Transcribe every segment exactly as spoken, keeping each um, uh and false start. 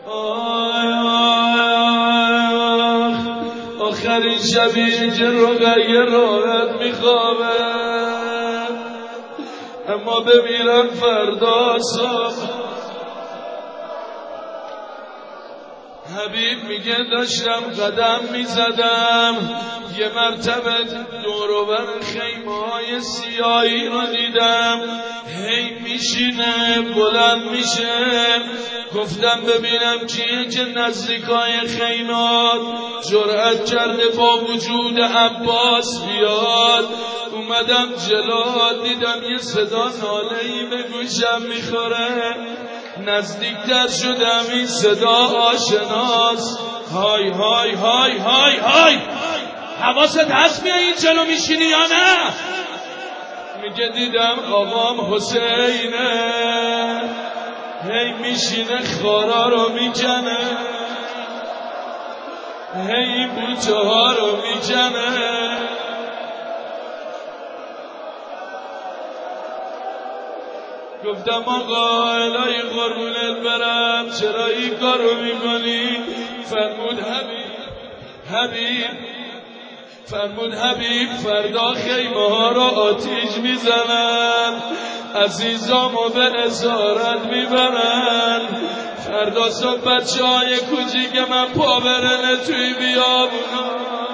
آخرین شبی که رقیه راحت میخوابه، اما بمیرم فردا صبح. حبیب میگه داشتم قدم میزدم، یه مرتبه دوروبر خیمه های سیاهی رو دیدم، هی میشینه بلند میشه. گفتم ببینم کیه که نزدیکای خیمات جرأت کرده با وجود عباس بیاد. اومدم جلو، دیدم یه صدا ناله‌ای به گوشم میخوره. نزدیکتر شدم، این صدا آشناست. های های های های های، حواست هست میای این جلو میشینی یا نه؟ میگه دیدم آقام حسینه، هی میشینه خارا رو میکنه، هی بوته ها رو میکنه. گفتم آقا الهی قربونت برم، چرا این کارو میکنی؟ فرمود حبیب حبیب فرمود حبیب فردا خیمه ها را آتیش میزنن، عزیزامو به اسارت میبرن. فردا صبح بچه های کوچیک من پا برنه توی بیابونا.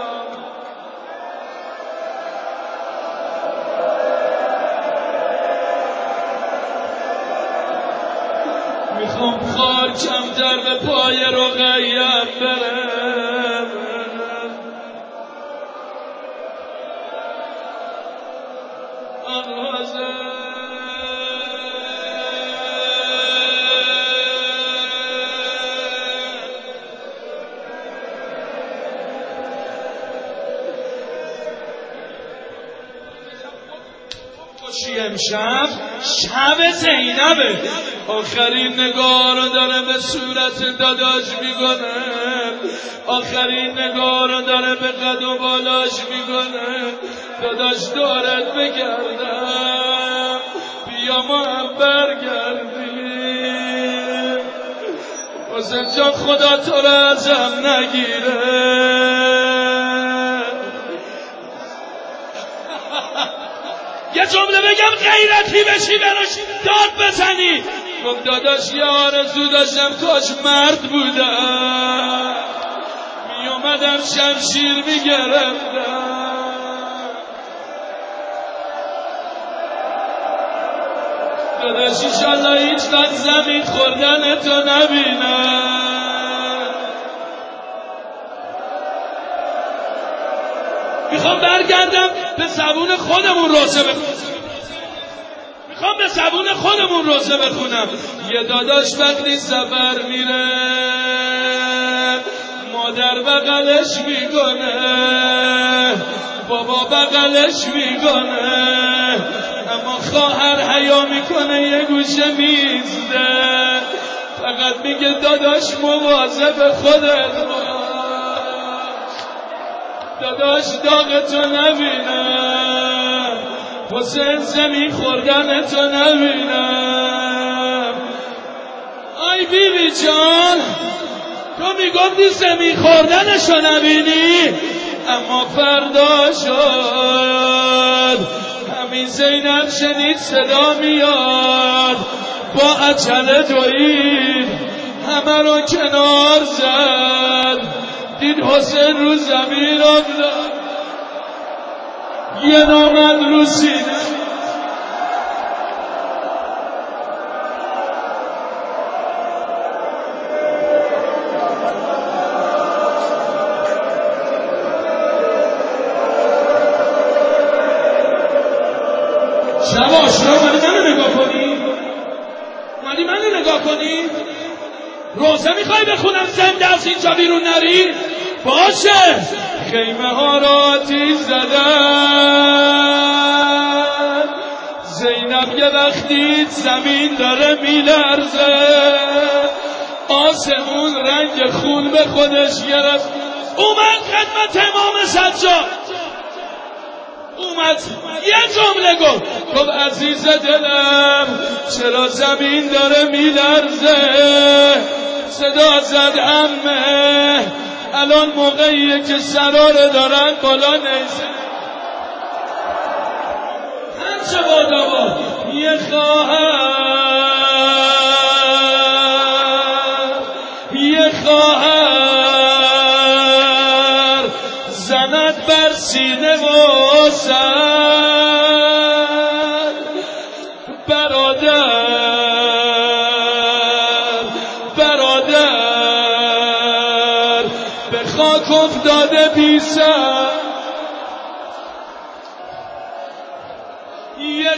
میخوام خار کمتر به پای رقیه برم. امشب شب زینبه، آخرین نگاه رو داره به صورت داداش میکنه، آخرین نگاه رو داره به قد و بالاش میکنه. داداش دارت بگردم، بیا ما هم برگردیم. حسین جان خدا تو رو ازم نگیره. یه جمله بگم غیرتی بشی براش داد بزنی. گفت داداش یه آرزو داشتم کاش مرد بودم، می اومدم شمشیر می گرفتم. داداش ایشالله هیچ وقت زمین خوردن تو نبینم. میخوام برگردم به زبون خودمون روزه بخونم، میخوام به زبون خودمون روزه بخونم. یه داداش وقتی سفر میره مادر بغلش میکنه، بابا بغلش میکنه، اما خواهر حیا میکنه یه گوشه میزده، فقط میگه داداش مواظب خودت باش، داداش داغتو نبینم، حسین زمین خوردنتو نبینم. آی بی بی جان تو میگفتی زمین خوردنشو نبینی، اما فردا شد همین زینب شنید صدا میاد، با عجله دوید همه رو کنار زد، دید حسین رو زمین افتاد، یه نامد رو سینه. شباش رو مالی منو نگاه کنی، مالی منو نگاه کنی. روزه میخوای بخونم زنده از اینجا بیرون نری؟ باشه. خیمه ها را آتیش زدن، زینب یه وقتی زمین داره میلرزه، آسمون رنگ خون به خودش گرفت. اومد خدمت امام سجاد، اومد یه جمله گفت، گفت عزیز دلم چرا زمین داره میلرزه؟ صدا زد عمه الان موقعیه که سراره دارن بالا نیزه هرچه بادابا یه خواهر یه خواهر زند بر سینه و سر برادر برادر به خاک افتاده بی سر یه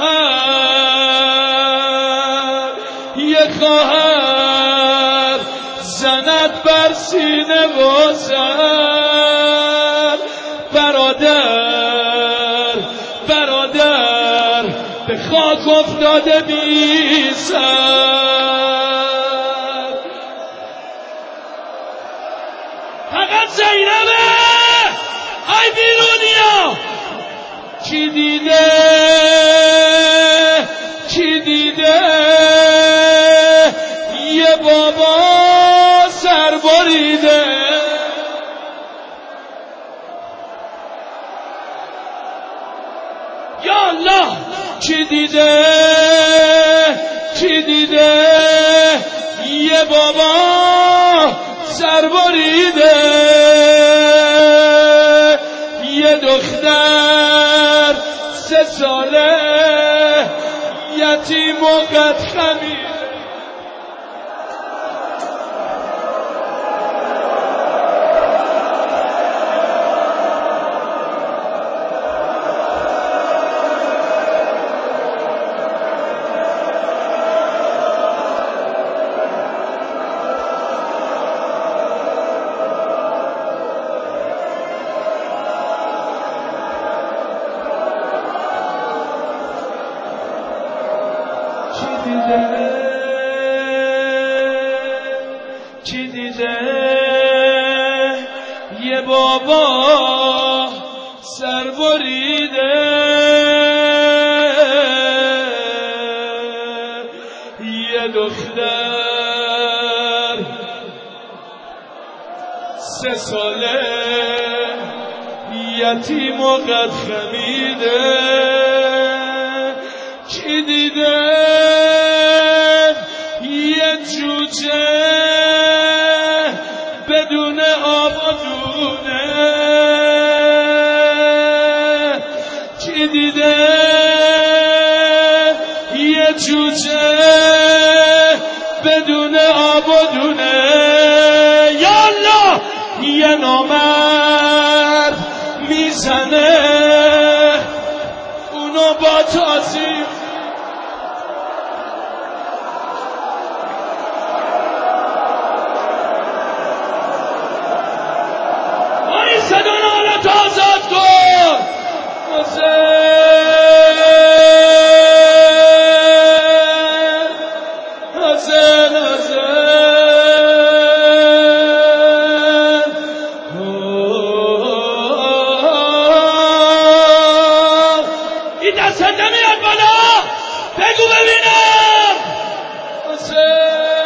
خواهر یه خواهر زند بر سینه و سر برادر برادر به خاک افتاده بی سر فقط زینبه ای بیرونیا کی دیده کی دیده یه بابا سر بریده یا الله کی دیده کی دیده یه بابا سر بریده یه دختر سه ساله یتیم و قد خمیده چی دیده یه بابا سر بریده یه دختر سه ساله یتیم و قد خمیده چی دیده یه جوجه بدون آب و دونه چی دیده یه جوجه بدون آب و دونه یا الله یه نامرد میزنه اونو با تعظیم صدان حالت آزاد کن حسین حسین حسین این دست نمیاد بالا بگو ببینم حسین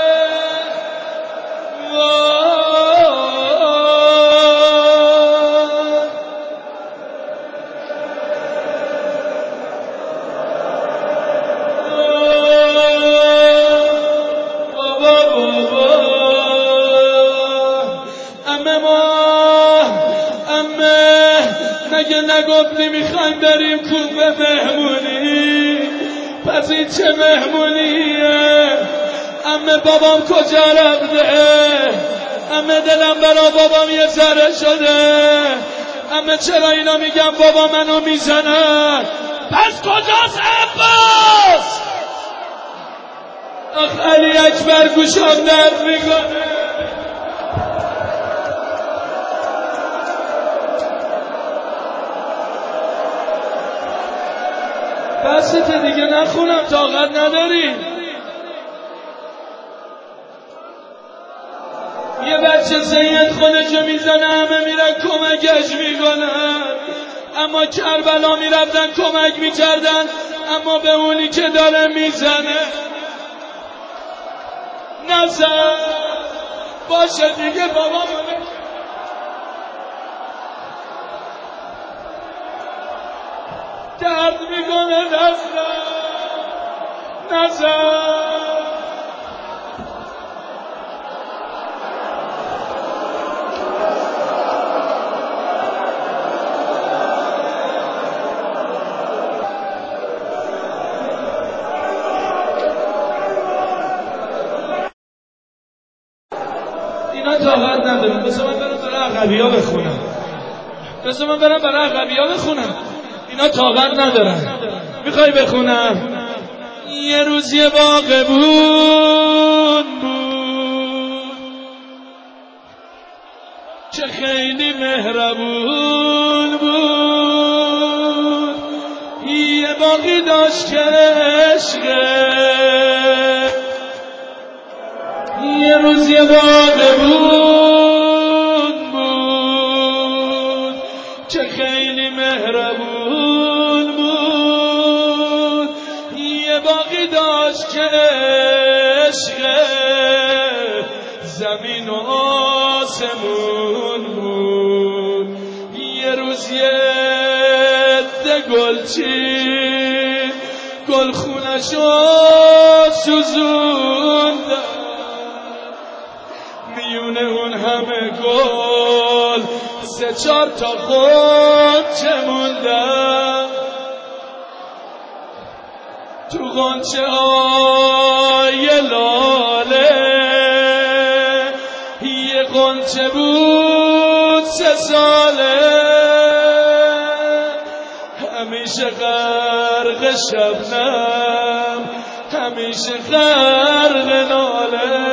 مگه نگفتی میخوایم بریم کوبه مهمونی پس این چه مهمونیه عمه بابام کجا رفته عمه دلم برا بابام یه ذره شده عمه چرا اینا میگم بابا منو میزنن پس کجاست عباس آخ علی اکبر گوشم درد میکنه بسته دیگه نخونم طاقت نداری یه بچه زید خودشو میزنه همه میرن کمکش میکنن اما کربلا میرفتن کمک میکردن اما به اونی که داره میزنه نزن باشه دیگه بابامونه درد میکنه دستم نزن اینا طاقت ندارم. بس من برم برای عقبی ها بخونم بس من برم برای عقبی ها بخونم اینا طاقت ندارن. میخوای بخونم؟ یه روز یه باغبون بود چه خیلی مهربون بود. یه باغی داشت که عشقه یه روز یه باغبون بود چه خیلی مهربون بود. یه باغی داشت که عشق زمین و آسمون بود. یه روز یه عده گلچین گل خونشو سوزوندن میونه اون همه گل سه چار تا غنچه موندن. تو غنچه های لاله یه غنچه بود سه ساله همیشه غرق شبنم همیشه غرق ناله.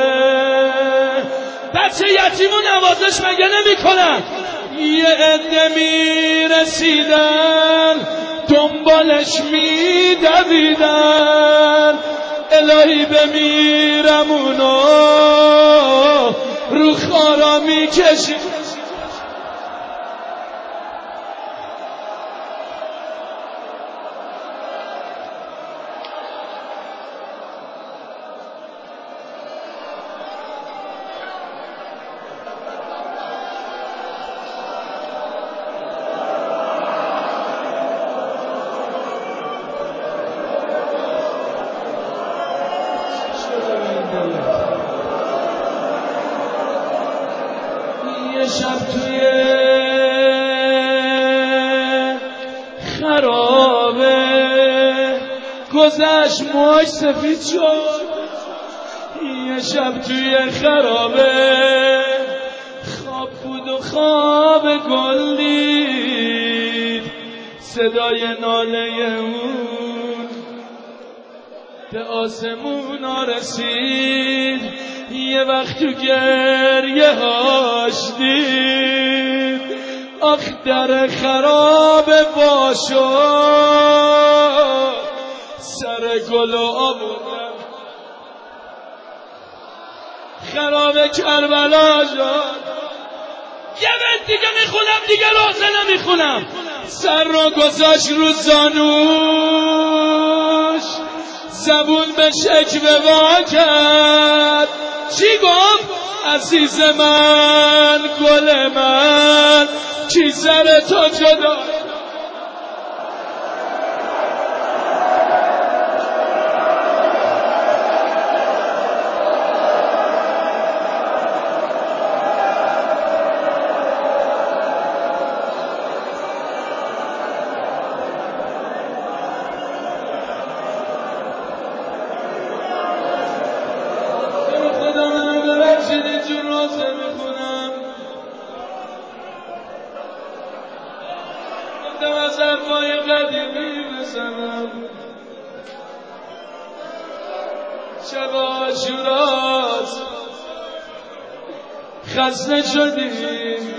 بچه یتیمو نوازش مگه نمی کنن؟ یه عده می رسیدن دنبالش می دویدن الهی بمیرم اونا رو خارا می کشید. یه شب توی خرابه گذشت موش سفید شد. یه شب توی خرابه خواب بود و خواب گل دید صدای ناله اون به آسمون ها رسید. یه وقت تو گریه هاش دید آخ در خراب باشو سر گل و آبودن خراب کربلا شد. یه بند دیگه میخونم دیگه روزه نمیخونم. سر رو گذاشت رو زانوش زبون به شکوه وا کرد. چی گفت؟ عزیز من گل من کی سر تو جدا. از حرفای قدیمی بزنم شب عاشوراست خسته شدیم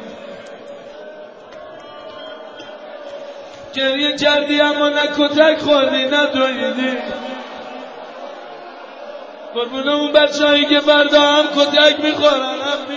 گریه کردی اما نه کتک خوردی نه دویدی. قربون اون بچه هایی که فردا هم کتک میخورن هم